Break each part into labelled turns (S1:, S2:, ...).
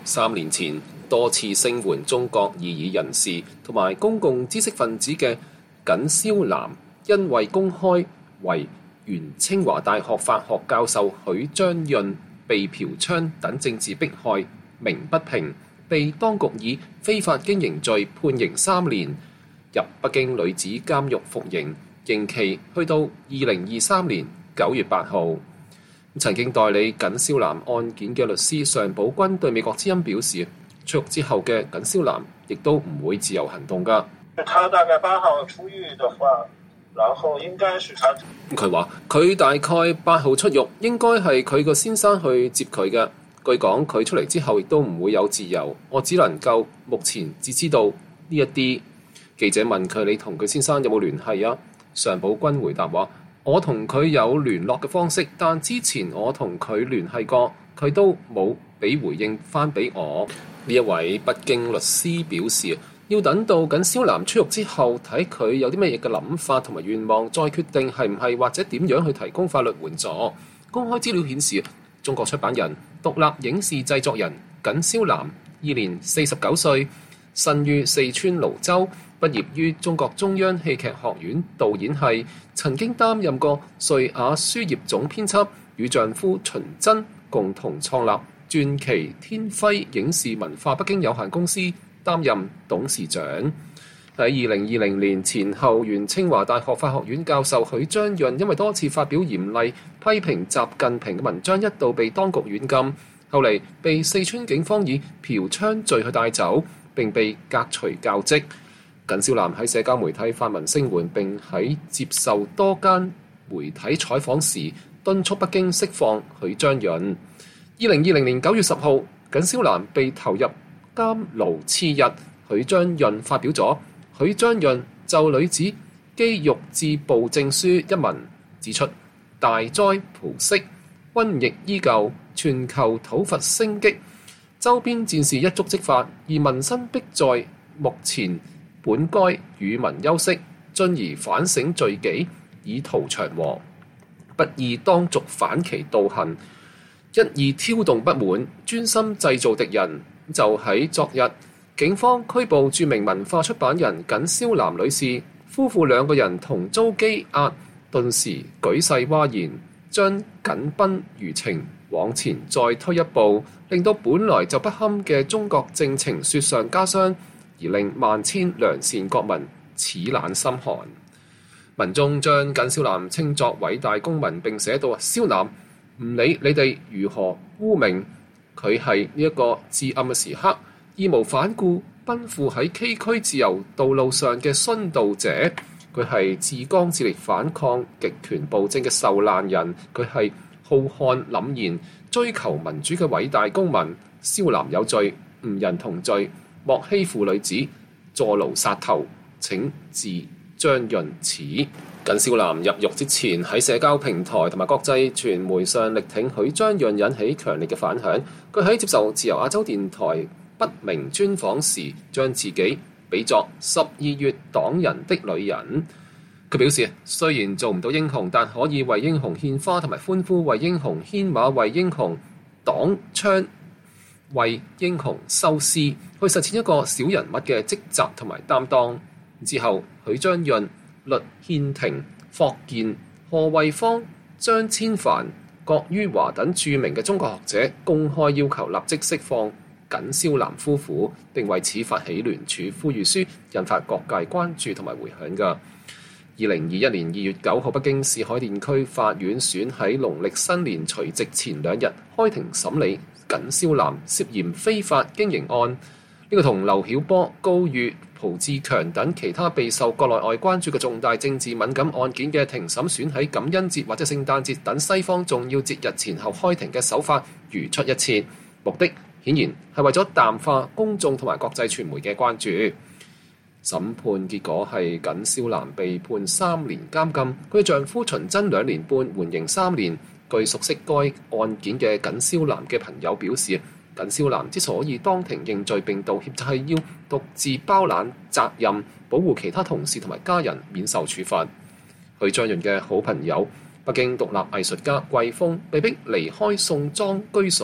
S1: 3年前多次聲援中國異議人士同埋公共知識分子嘅耿霄南，因為公開為原清華大學法學教授許章潤被嫖娼等政治迫害，鳴不平，被當局以非法經營罪判刑3年，入北京女子監獄服刑，刑期去到2023年9月8號。曾經代理耿霄南案件嘅律師尚寶軍對美國之音表示，出獄之後嘅耿霄南亦都唔會自由行動㗎。
S2: 他大概8號出獄的話，然後應該是他。
S1: 佢話佢大概8號出獄，應該係佢個先生去接佢嘅。據講佢出嚟之後亦都唔會有自由，我只能夠目前只知道呢一啲。記者問佢：你同佢先生有冇聯繫啊？尚寶軍回答話：我同佢有聯絡嘅方式，但之前我同佢聯繫過，佢都冇俾回應翻俾我。呢一位北京律師表示，要等到耿霄南出獄之後，睇佢有啲乜嘢嘅諗法同埋願望，再決定係唔係或者點樣去提供法律援助。公開資料顯示，中國出版人、獨立影視製作人耿霄南，現年49歲，生於四川瀘州，畢業於中國中央戲劇學院導演系，曾經擔任過瑞雅書業總編輯，與丈夫秦真共同創立傳奇天輝影視文化北京有限公司，擔任董事長。喺2020年前後，原清華大學法學院教授許章潤因為多次發表嚴厲批評習近平嘅文章，一度被當局軟禁，後嚟被四川警方以嫖娼罪去帶走，並被革除教職。耿霄南喺社交媒體發文聲援，並喺接受多間媒體採訪時敦促北京釋放許章潤。2020年9月10號，耿霄南被投入監牢次日，許章潤發表咗許章潤就女子肌肉自暴證書一文，指出大災蒲息，瘟疫依舊，全球討伐升級，周邊戰事一觸即發，而民生迫在目前，本該與民休息，進而反省罪己，以圖長和，不義當續反其道行，一意挑動不滿，專心製造敵人。就喺昨日，警方拘捕著名文化出版人耿霄南女士夫婦2個人同遭羈押，頓時舉世譁然，將耿斌餘情往前再推一步，令到本來就不堪嘅中國政情雪上加霜，而令萬千良善國民齒冷心寒。文中將耿霄南稱作偉大公民，並寫到：霄南，唔理你哋如何污名，佢係呢一個至暗嘅時刻，義無反顧奔赴喺崎嶇自由道路上嘅殉道者。佢係自剛自力反抗極權暴政嘅受難人，佢係浩瀚凜然追求民主嘅偉大公民。霄南有罪，吾人同罪，莫欺負女子，坐牢殺頭，請自章潤恥。耿霄南入獄之前喺社交平台同埋國際傳媒上力挺許章潤，引起強烈嘅反響。佢喺接受自由亞洲電台不明專訪時，將自己比作12月黨人的女人。佢表示，雖然做唔到英雄，但可以為英雄獻花同埋歡呼，為英雄牽馬，為英雄擋槍，為英雄收屍，去實踐一個小人物嘅職責同埋擔當。之後，許章潤、栗憲廷、霍建、何惠芳、張千帆、郭于華等著名嘅中國學者公開要求立即釋放耿霄南夫婦，並為此發起聯署呼籲書，引發各界關注同埋迴響㗎。2021年2月9號，北京市海淀區法院選喺農曆新年除夕前2日開庭審理耿霄南涉嫌非法經營案。呢個同劉曉波、高玉、蒲志強等其他備受國內外關注嘅重大政治敏感案件嘅庭審選喺感恩節或者聖誕節等西方重要節日前後開庭嘅手法如出一轍，目的顯然係為咗淡化公眾同埋國際傳媒嘅關注。審判結果係耿霄南被判3年監禁，佢嘅丈夫秦真2年半，緩刑3年。據熟悉該案件嘅耿霄南嘅朋友表示，耿霄南之所以當庭認罪並道歉，就係要獨自包攬責任，保護其他同事同埋家人免受處罰。許章潤嘅好朋友北京獨立藝術家季風被迫離開宋莊居所，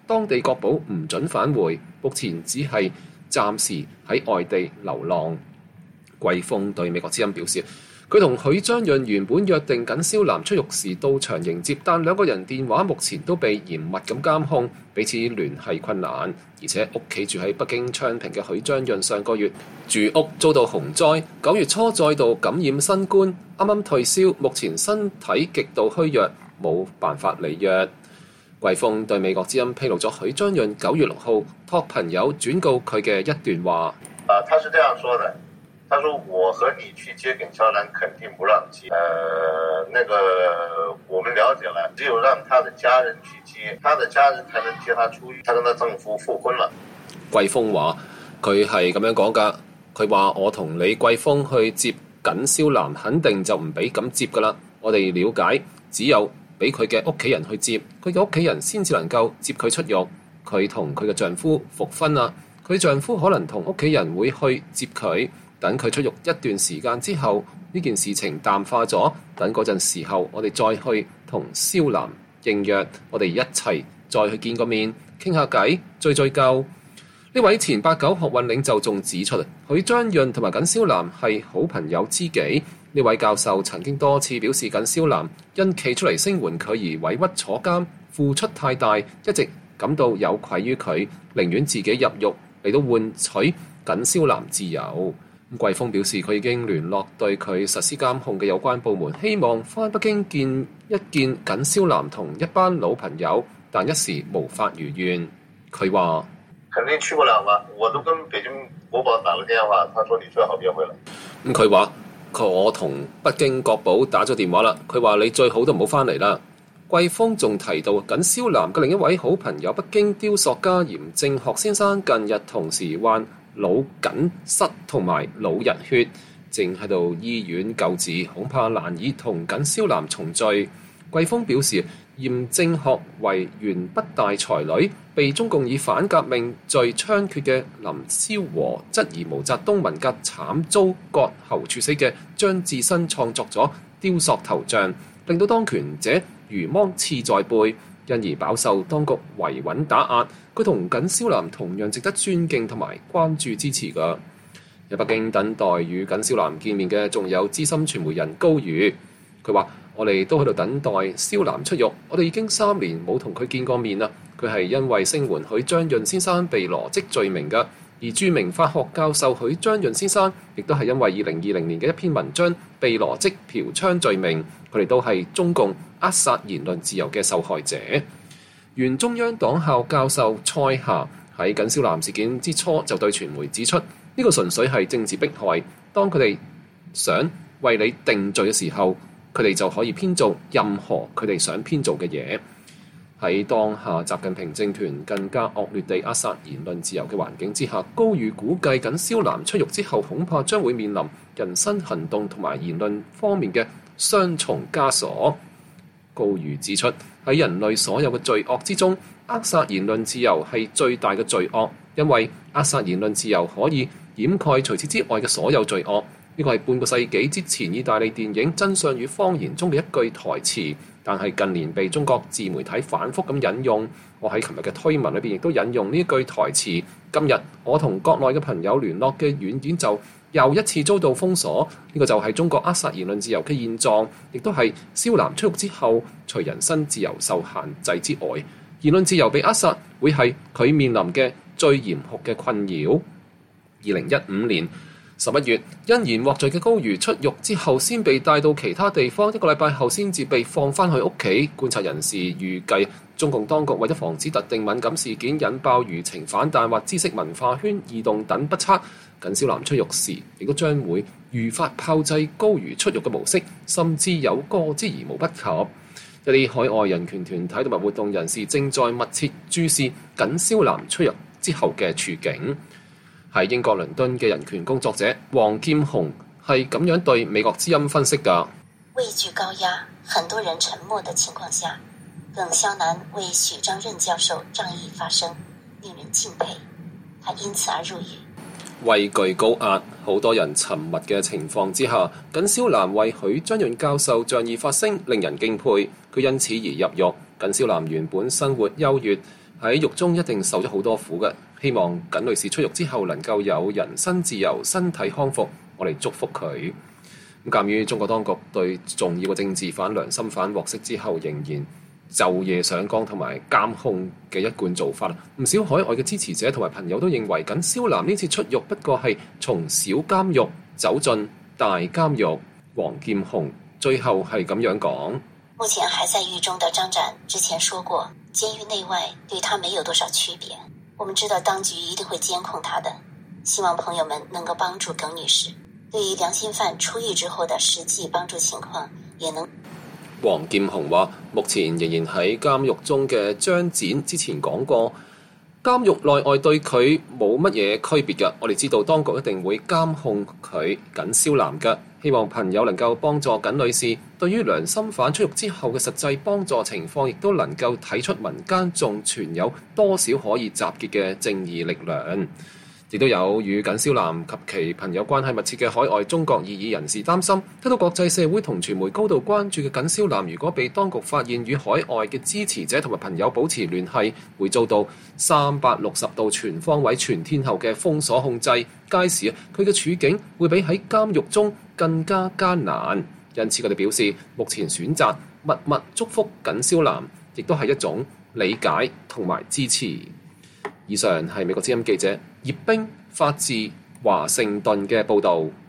S1: 當地國保唔准返回，目前只係暫時喺外地流浪。季風對美國之音表示，佢同許章潤原本約定緊蕭嵐出獄時到場迎接，但兩個人電話目前都被嚴密咁監控，彼此聯繫困難。而且屋企住喺北京昌平嘅許章潤上個月住屋遭到洪災，9月初再度感染新冠，啱啱退燒，目前身體極度虛弱，冇辦法履約。季風對美國之音披露咗許章潤9月6號託朋友轉告佢嘅一段話。
S2: 他是這樣說的，他說我和你去接耿蕭嵐肯定不讓接，我們了解了，只有讓他的家人去接，他的家人才能接他出獄。他跟他丈夫復婚了。
S1: 季風話佢係咁樣講㗎，佢話我同你季風去接耿蕭嵐，肯定就唔俾咁接㗎啦。我哋了解，只有俾佢嘅屋企人去接，佢嘅屋企人先至能夠接佢出獄。佢同佢嘅丈夫復婚啦，佢丈夫可能同屋企人會去接佢，等佢出獄一段時間之後，呢件事情淡化咗，等嗰陣時候，我哋再去同蕭嵐應約，我哋一齊再去見個面，傾下偈，敘舊。呢位前89學運領袖仲指出，許章潤同埋耿蕭嵐係好朋友知己。呢位教授曾經多次表示，耿蕭嵐因企出嚟聲援佢而委屈坐監，付出太大，一直感到有愧於佢，寧願自己入獄嚟到換取耿蕭嵐自由。季風表示，佢已經聯絡對佢實施監控嘅有關部門，希望返北京見一見耿蕭嵐同一班老朋友，但一時無法如願。佢話：
S2: 肯定去不了嘛，我都跟北京國保打了電話，他說你最好別回來。
S1: 佢話我同北京國保打咗電話啦，佢話你最好都唔好返嚟啦。季風仲提到，耿蕭嵐嘅另一位好朋友北京雕塑家嚴正學先生近日同時患腦梗塞同埋腦溢血，正喺度醫院救治，恐怕難以同耿蕭嵐重聚。季風表示，嚴正學為原北大才女，被中共以反革命罪槍決嘅林蕭和質疑毛澤東文革慘遭割喉處死嘅張志新創作咗雕塑頭像，令到當權者如芒刺在背，因而飽受當局維穩打壓。佢同耿蕭嵐同樣值得尊敬同埋關注支持㗎。喺北京等待與耿蕭嵐見面嘅仲有資深傳媒人高瑜，佢話：我哋都喺度等待蕭嵐出獄，我哋已經3年冇同佢見過面啦。佢係因為聲援許章潤先生被羅織罪名㗎，而著名法學教授許章潤先生亦都係因為2020年嘅一篇文章被羅織嫖娼罪名，佢哋都係中共扼殺言論自由嘅受害者。原中央黨校教授蔡霞喺耿蕭嵐事件之初就對傳媒指出，呢個純粹係政治迫害，當佢哋想為你定罪嘅時候，佢哋就可以編造任何佢哋想編造嘅嘢。喺當下習近平政權更加惡劣地扼殺言論自由嘅環境之下，高瑜估計耿蕭嵐出獄之後，恐怕將會面臨人身行動同埋言論方面嘅雙重枷鎖。高瑜指出，喺人類所有嘅罪惡之中，扼殺言論自由係最大嘅罪惡，因為扼殺言論自由可以掩蓋除此之外嘅所有罪惡。呢個係半個世紀之前意大利電影《真相與謊言》中嘅一句台詞，但係近年被中國自媒體反覆咁引用。我喺琴日嘅推文裏邊亦都引用呢句台詞。今日我同國內嘅朋友聯絡嘅軟件就又一次遭到封鎖，呢個就係中國扼殺言論自由嘅現狀，亦都係蕭嵐出獄之後，除人身自由受限制之外，言論自由被扼殺會係佢面臨嘅最嚴酷嘅困擾。2015年11月，因言獲罪嘅高瑜出獄之後，先被帶到其他地方，一個禮拜後先至被放返去屋企。觀察人士預計，中共當局為咗防止特定敏感事件引爆輿情反彈或知識文化圈異動等不測，耿蕭嵐出獄時，亦都將會如法炮製高瑜出獄嘅模式，甚至有過之而無不及。一啲海外人權團體同埋活動人士正在密切注視耿蕭嵐出獄之後嘅處境。喺英國倫敦嘅人權工作者黃劍虹係咁樣對美國之音分析㗎。
S3: 畏懼高壓，很多人沉默的情況下，耿蕭嵐為許章潤教授仗義發聲，令人敬佩，他因此而入獄。
S1: 畏懼高壓，好多人沉默嘅情況之下，耿蕭嵐為許章潤教授仗義發聲，令人敬佩，佢因此而入獄。耿蕭嵐原本生活優越， 喺獄中一定受咗好多苦嘅，希望耿女士出獄之後能夠有人身自由、身體康復，我哋祝福佢。咁鑑於中國當局對重要嘅政治犯、良心犯獲釋之後仍然晝夜上綱同埋監控嘅一貫做法，唔少海外嘅支持者同埋朋友都認為耿少南呢次出獄不過係從小監獄走進大監獄。黃劍虹最後係咁樣講：
S3: 目前還在獄中的張展之前說過，監獄內外對他沒有多少區別。我們知道當局一定會監控他的，希望朋友們能夠幫助耿女士。對於良心犯出獄之後的實際幫助情況，也能。
S1: 黃劍虹話：目前仍然喺監獄中嘅張展之前講過，監獄內外對佢冇乜嘢區別嘅。我哋知道當局一定會監控佢耿少南嘅。希望朋友能夠幫助耿女士，對於良心犯出獄之後嘅實際幫助情況，亦都能夠睇出民間仲存有多少可以集結嘅正義力量。亦都有與耿少南及其朋友關係密切嘅海外中國異議人士擔心，睇到國際社會同傳媒高度關注嘅耿少南，如果被當局發現與海外嘅支持者同埋朋友保持聯繫，會遭到360度全方位全天候嘅封鎖控制。屆時佢嘅處境會比喺監獄中更加艱難。因此佢哋表示，目前選擇默默祝福耿少南，亦都係一種理解同埋支持。以上係美國之音記者葉冰發自華盛頓嘅報導。